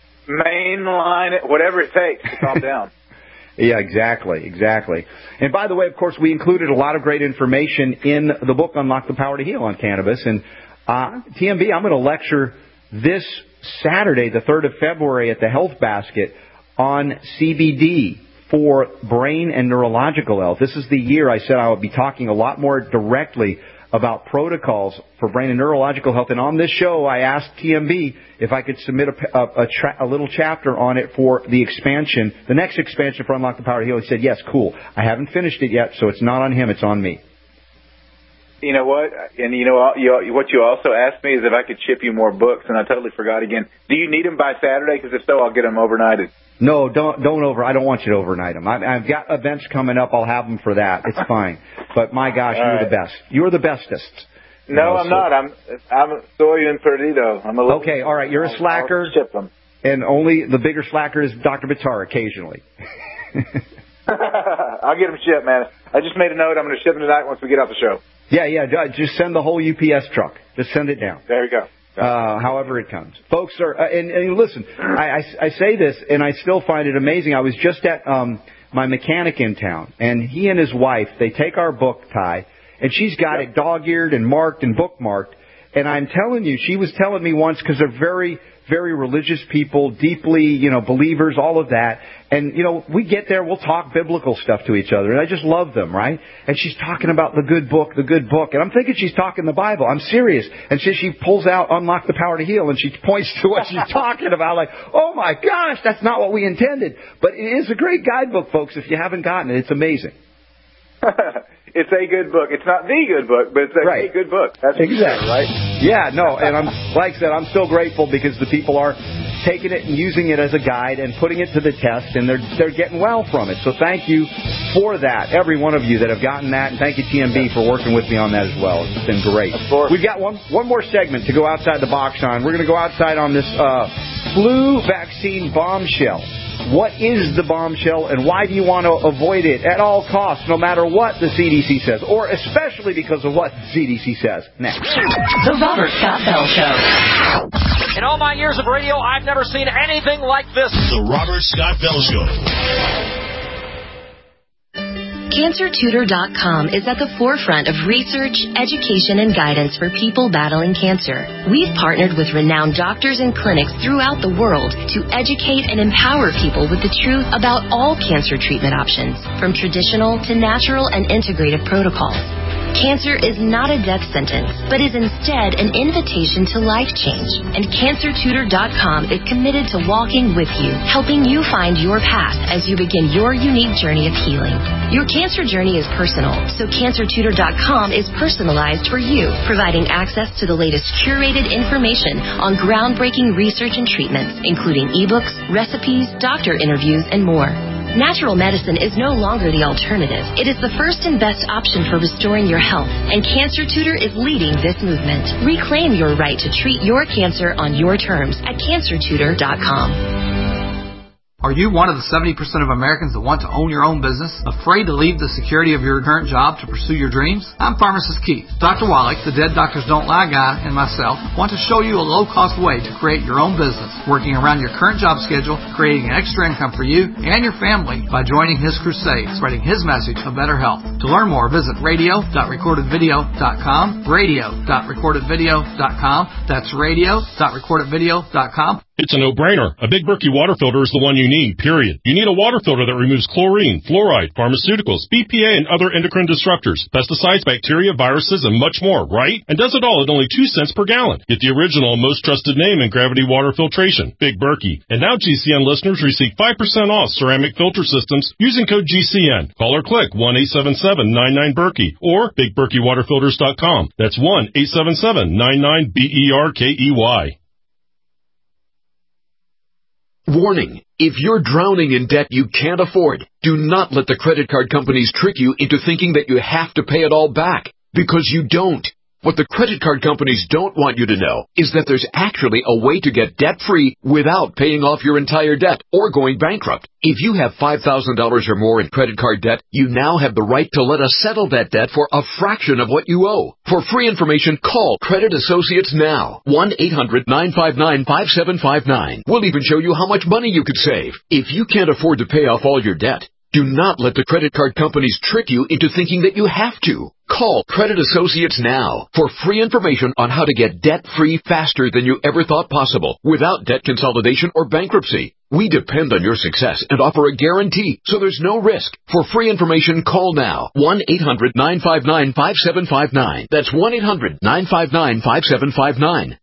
mainline it, whatever it takes to calm down. Yeah, exactly. And by the way, of course, we included a lot of great information in the book, Unlock the Power to Heal, on cannabis. And TMB, I'm going to lecture this Saturday, the 3rd of February, at the Health Basket on CBD for brain and neurological health. This is the year I said I would be talking a lot more directly about protocols for brain and neurological health. And on this show, I asked TMB if I could submit a little chapter on it for the expansion, the next expansion for Unlock the Power to Heal. He said, yes, cool. I haven't finished it yet, so it's not on him, it's on me. You know what? And what you also asked me is if I could ship you more books, and I totally forgot again. Do you need them by Saturday? Because if so, I'll get them overnighted. No, I don't want you to overnight them. I've got events coming up. I'll have them for that. It's fine. But my gosh, you're the best. You're the bestest. No, I'm not. I'm soy and perdido. I'm a little. Okay, all right. You're a slacker. I'll ship them. And only the bigger slacker is Dr. Bitar occasionally. I'll get them shipped, man. I just made a note. I'm going to ship them tonight once we get off the show. Yeah. Just send the whole UPS truck. Just send it down. There you go. However it comes. Folks are, and listen, I say this, and I still find it amazing. I was just at my mechanic in town, and he and his wife, they take our book, Ty, and she's got it dog-eared and marked and bookmarked. And I'm telling you, she was telling me once, because they're very, very religious people, deeply, believers, all of that. And, we get there, we'll talk biblical stuff to each other. And I just love them, right? And she's talking about the good book. And I'm thinking she's talking the Bible. I'm serious. And so she pulls out Unlock the Power to Heal, and she points to what she's talking about, like, oh my gosh, that's not what we intended. But it is a great guidebook, folks, if you haven't gotten it. It's amazing. It's a good book. It's not the good book, but it's a good book. That's exactly right. Yeah, no, and like I said, I'm still grateful because the people are taking it and using it as a guide and putting it to the test, and they're getting well from it. So thank you for that, every one of you that have gotten that, and thank you TMB for working with me on that as well. It's been great. Of course. We've got one more segment to go outside the box on. We're going to go outside on this flu vaccine bombshell. What is the bombshell, and why do you want to avoid it at all costs, no matter what the CDC says, or especially because of what the CDC says? Next. The Robert Scott Bell Show. In all my years of radio, I've never seen anything like this. The Robert Scott Bell Show. CancerTutor.com is at the forefront of research, education, and guidance for people battling cancer. We've partnered with renowned doctors and clinics throughout the world to educate and empower people with the truth about all cancer treatment options, from traditional to natural and integrative protocols. Cancer is not a death sentence, but is instead an invitation to life change. And CancerTutor.com is committed to walking with you, helping you find your path as you begin your unique journey of healing. Your cancer journey is personal, so CancerTutor.com is personalized for you, providing access to the latest curated information on groundbreaking research and treatments, including ebooks, recipes, doctor interviews, and more. Natural medicine is no longer the alternative. It is the first and best option for restoring your health, and Cancer Tutor is leading this movement. Reclaim your right to treat your cancer on your terms at CancerTutor.com. Are you one of the 70% of Americans that want to own your own business, afraid to leave the security of your current job to pursue your dreams? I'm Pharmacist Keith. Dr. Wallach, the Dead Doctors Don't Lie guy, and myself want to show you a low-cost way to create your own business, working around your current job schedule, creating an extra income for you and your family by joining his crusade, spreading his message of better health. To learn more, visit radio.recordedvideo.com, radio.recordedvideo.com. That's radio.recordedvideo.com. It's a no-brainer. A Big Berkey water filter is the one you need, period. You need a water filter that removes chlorine, fluoride, pharmaceuticals, BPA, and other endocrine disruptors, pesticides, bacteria, viruses, and much more, right? And does it all at only 2 cents per gallon. Get the original and most trusted name in gravity water filtration, Big Berkey. And now GCN listeners receive 5% off ceramic filter systems using code GCN. Call or click 1-877-99-BERKEY or BigBerkeyWaterFilters.com. That's 1-877-99-BERKEY. Warning, if you're drowning in debt you can't afford, do not let the credit card companies trick you into thinking that you have to pay it all back, because you don't. What the credit card companies don't want you to know is that there's actually a way to get debt-free without paying off your entire debt or going bankrupt. If you have $5,000 or more in credit card debt, you now have the right to let us settle that debt for a fraction of what you owe. For free information, call Credit Associates now. 1-800-959-5759. We'll even show you how much money you could save. If you can't afford to pay off all your debt, do not let the credit card companies trick you into thinking that you have to. Call Credit Associates now for free information on how to get debt-free faster than you ever thought possible without debt consolidation or bankruptcy. We depend on your success and offer a guarantee, so there's no risk. For free information, call now. 1-800-959-5759. That's 1-800-959-5759.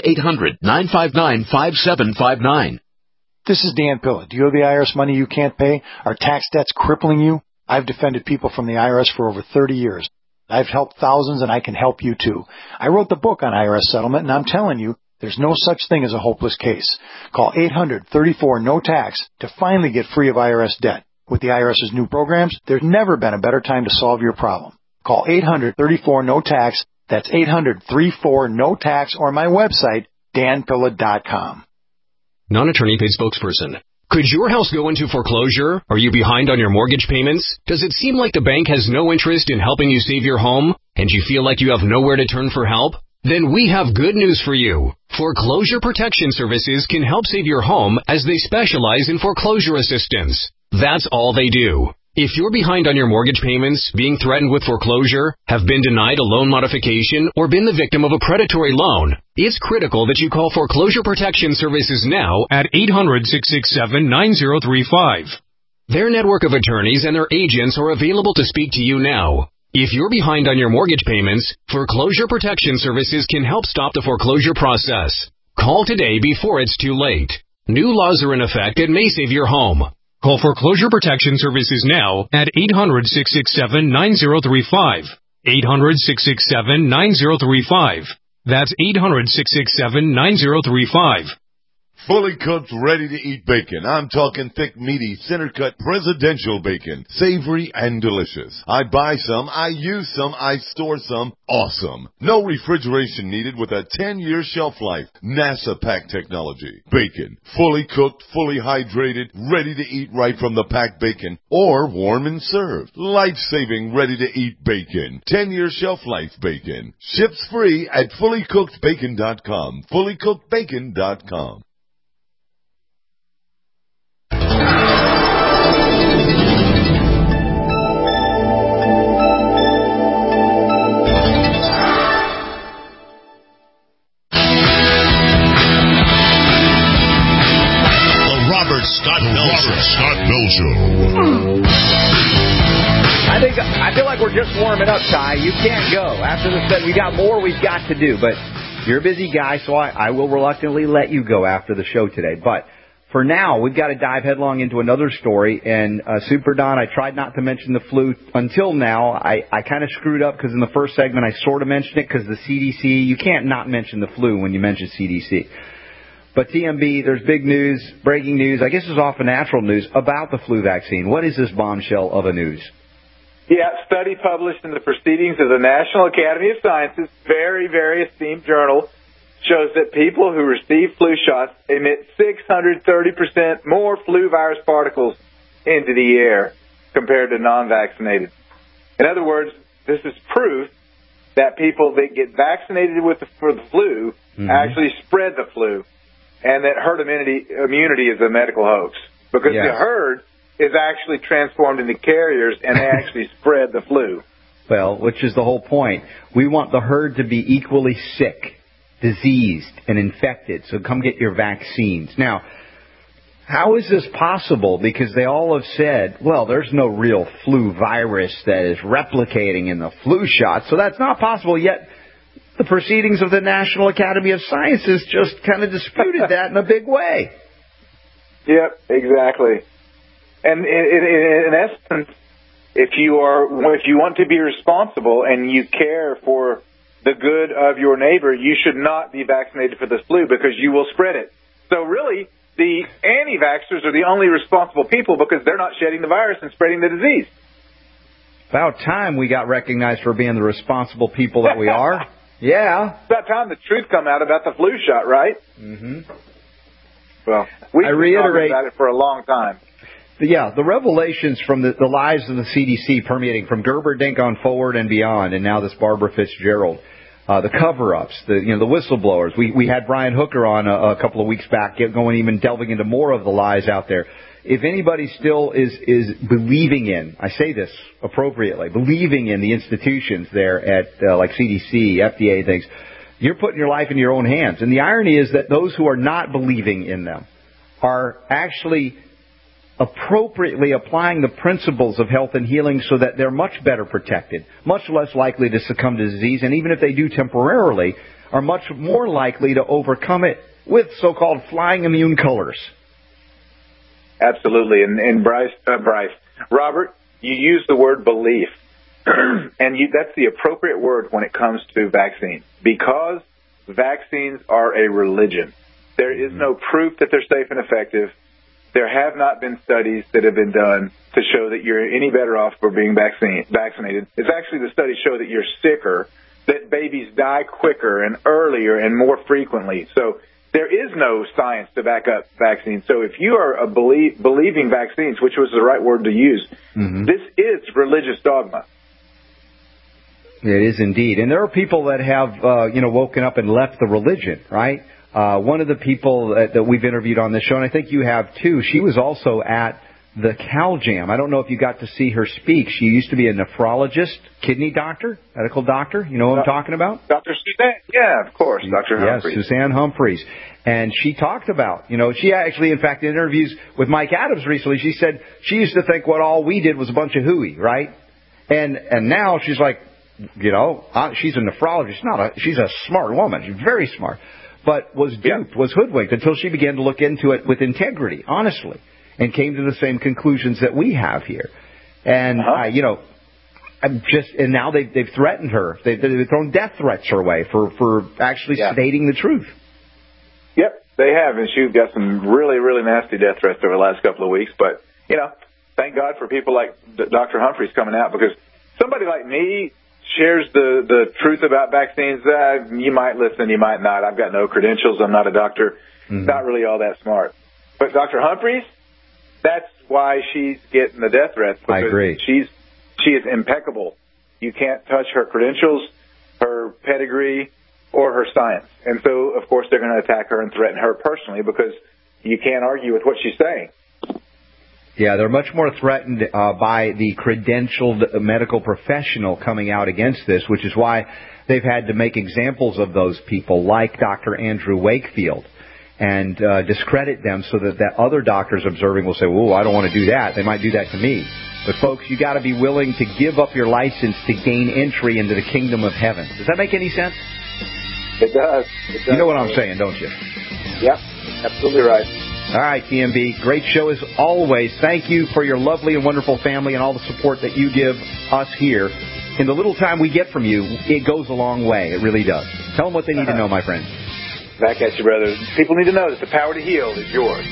1-800-959-5759. This is Dan Pilla. Do you owe the IRS money you can't pay? Are tax debts crippling you? I've defended people from the IRS for over 30 years. I've helped thousands, and I can help you too. I wrote the book on IRS settlement, and I'm telling you, there's no such thing as a hopeless case. Call 800-34-NO-TAX to finally get free of IRS debt. With the IRS's new programs, there's never been a better time to solve your problem. Call 800-34-NO-TAX. That's 800-34-NO-TAX, or my website, danpilla.com. Non-attorney paid spokesperson. Could your house go into foreclosure? Are you behind on your mortgage payments? Does it seem like the bank has no interest in helping you save your home, and you feel like you have nowhere to turn for help? Then we have good news for you. Foreclosure Protection Services can help save your home as they specialize in foreclosure assistance. That's all they do. If you're behind on your mortgage payments, being threatened with foreclosure, have been denied a loan modification, or been the victim of a predatory loan, it's critical that you call Foreclosure Protection Services now at 800-667-9035. Their network of attorneys and their agents are available to speak to you now. If you're behind on your mortgage payments, Foreclosure Protection Services can help stop the foreclosure process. Call today before it's too late. New laws are in effect that may save your home. Call Foreclosure Protection Services now at 800-667-9035. 800-667-9035. That's 800-667-9035. Fully cooked, ready-to-eat bacon. I'm talking thick, meaty, center-cut presidential bacon. Savory and delicious. I buy some, I use some, I store some. Awesome. No refrigeration needed with a 10-year shelf life. NASA pack technology. Bacon. Fully cooked, fully hydrated, ready to eat right from the packed bacon. Or warm and served. Life-saving, ready-to-eat bacon. 10-year shelf life bacon. Ships free at fullycookedbacon.com. Fullycookedbacon.com. Scott Bell Show. I feel like we're just warming up, Ty. You can't go. After the set, we got more we've got to do, but you're a busy guy, so I will reluctantly let you go after the show today. But for now, we've got to dive headlong into another story. And Super Don, I tried not to mention the flu until now. I kind of screwed up because in the first segment I sort of mentioned it because the CDC, you can't not mention the flu when you mention CDC. But TMB, there's big news, breaking news, I guess it's off of Natural News, about the flu vaccine. What is this bombshell of a news? Yeah, study published in the Proceedings of the National Academy of Sciences, very, very esteemed journal, shows that people who receive flu shots emit 630% more flu virus particles into the air compared to non-vaccinated. In other words, this is proof that people that get vaccinated for the flu actually spread the flu. And that herd immunity is a medical hoax. Because the herd is actually transformed into carriers, and they actually spread the flu. Well, which is the whole point. We want the herd to be equally sick, diseased, and infected. So come get your vaccines. Now, how is this possible? Because they all have said, well, there's no real flu virus that is replicating in the flu shot. So that's not possible. Yet the Proceedings of the National Academy of Sciences just kind of disputed that in a big way. Yep, exactly. And in essence, if you want to be responsible and you care for the good of your neighbor, you should not be vaccinated for this flu because you will spread it. So really, the anti-vaxxers are the only responsible people because they're not shedding the virus and spreading the disease. About time we got recognized for being the responsible people that we are. Yeah. It's about time the truth come out about the flu shot, right? Mm-hmm. Well, we've been talking about it for a long time. Yeah, the revelations from the lives of the CDC permeating from Gerberdink on forward and beyond, and now this Barbara Fitzgerald, the cover-ups, the whistleblowers. We had Brian Hooker on a couple of weeks back, even delving into more of the lies out there. If anybody still is believing in, I say this appropriately, believing in the institutions there at like CDC, FDA, things, you're putting your life in your own hands. And the irony is that those who are not believing in them are actually appropriately applying the principles of health and healing so that they're much better protected, much less likely to succumb to disease, and even if they do temporarily, are much more likely to overcome it with so-called flying immune colors. Absolutely. And Robert, you used the word belief. And that's the appropriate word when it comes to vaccines, because vaccines are a religion. There is no proof that they're safe and effective. There have not been studies that have been done to show that you're any better off for being vaccinated. It's actually the studies show that you're sicker, that babies die quicker and earlier and more frequently. So there is no science to back up vaccines. So if you are believing vaccines, which was the right word to use, this is religious dogma. It is indeed. And there are people that have, woken up and left the religion, right? One of the people that we've interviewed on this show, and I think you have too, she was also at the Cal Jam. I don't know if you got to see her speak. She used to be a nephrologist, kidney doctor, medical doctor. You know what I'm talking about? Dr. Suzanne. Yeah, of course. Dr. Humphreys. Yes, Suzanne Humphreys. And she talked about, she actually, in fact, in interviews with Mike Adams recently, she said she used to think what all we did was a bunch of hooey, right? And now she's like, she's a nephrologist. She's a smart woman. She's very smart. But was duped, was hoodwinked until she began to look into it with integrity, honestly, and came to the same conclusions that we have here. And, and now they've threatened her. They've thrown death threats her way for actually stating the truth. Yep, they have. And she's got some really, really nasty death threats over the last couple of weeks. But, thank God for people like Dr. Humphreys coming out, because somebody like me shares the truth about vaccines. You might listen, you might not. I've got no credentials. I'm not a doctor. Not really all that smart. But Dr. Humphreys, that's why she's getting the death threats. I agree. She is impeccable. You can't touch her credentials, her pedigree, or her science. And so, of course, they're going to attack her and threaten her personally, because you can't argue with what she's saying. Yeah, they're much more threatened by the credentialed medical professional coming out against this, which is why they've had to make examples of those people like Dr. Andrew Wakefield and discredit them so that other doctors observing will say, "Whoa, I don't want to do that. They might do that to me." But, folks, you got to be willing to give up your license to gain entry into the kingdom of heaven. Does that make any sense? It does. You know what I'm saying, don't you? Yep, absolutely right. All right, TMB, great show as always. Thank you for your lovely and wonderful family and all the support that you give us here. In the little time we get from you, it goes a long way. It really does. Tell them what they need to know, my friend. Back at you, brother. People need to know that the power to heal is yours.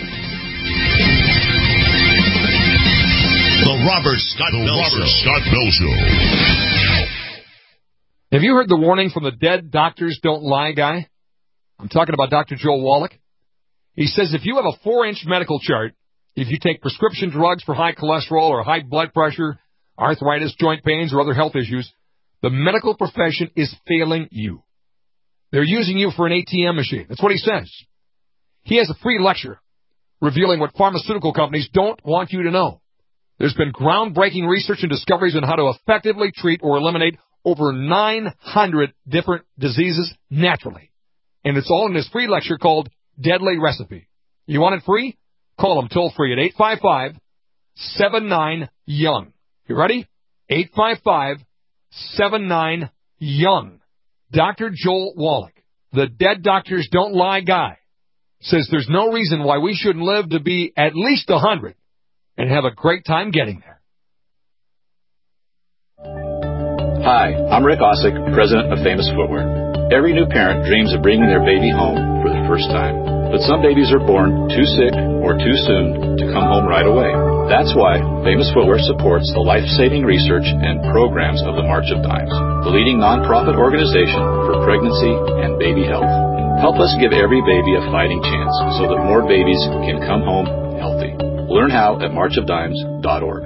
The Robert Scott Bell Show. Have you heard the warning from the Dead Doctors Don't Lie guy? I'm talking about Dr. Joel Wallach. He says if you have a 4-inch medical chart, if you take prescription drugs for high cholesterol or high blood pressure, arthritis, joint pains, or other health issues, the medical profession is failing you. They're using you for an ATM machine. That's what he says. He has a free lecture revealing what pharmaceutical companies don't want you to know. There's been groundbreaking research and discoveries on how to effectively treat or eliminate over 900 different diseases naturally. And it's all in this free lecture called Deadly Recipe. You want it free? Call them toll free at 855-79-YOUNG. You ready? 855-79-YOUNG. Dr. Joel Wallach, the Dead Doctors Don't Lie guy, says there's no reason why we shouldn't live to be at least 100 and have a great time getting there. Hi, I'm Rick Osick, president of Famous Footwear. Every new parent dreams of bringing their baby home for the first time. But some babies are born too sick or too soon to come home right away. That's why Famous Footwear supports the life-saving research and programs of the March of Dimes, the leading nonprofit organization for pregnancy and baby health. Help us give every baby a fighting chance so that more babies can come home healthy. Learn how at marchofdimes.org.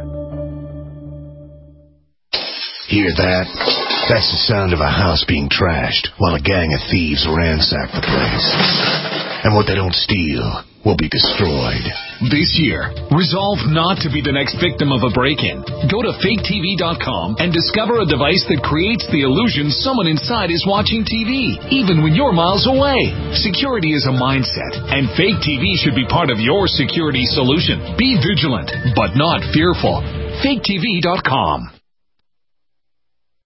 Hear that? That's the sound of a house being trashed while a gang of thieves ransack the place. And what they don't steal will be destroyed. This year, resolve not to be the next victim of a break-in. Go to faketv.com and discover a device that creates the illusion someone inside is watching TV, even when you're miles away. Security is a mindset, and Fake TV should be part of your security solution. Be vigilant, but not fearful. faketv.com.